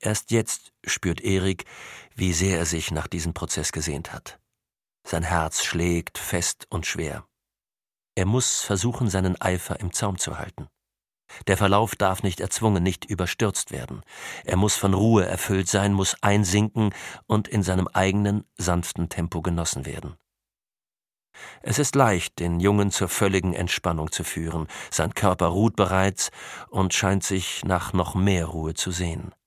Erst jetzt spürt Erik, wie sehr er sich nach diesem Prozess gesehnt hat. Sein Herz schlägt fest und schwer. Er muss versuchen, seinen Eifer im Zaum zu halten. Der Verlauf darf nicht erzwungen, nicht überstürzt werden. Er muss von Ruhe erfüllt sein, muss einsinken und in seinem eigenen, sanften Tempo genossen werden. Es ist leicht, den Jungen zur völligen Entspannung zu führen. Sein Körper ruht bereits und scheint sich nach noch mehr Ruhe zu sehnen.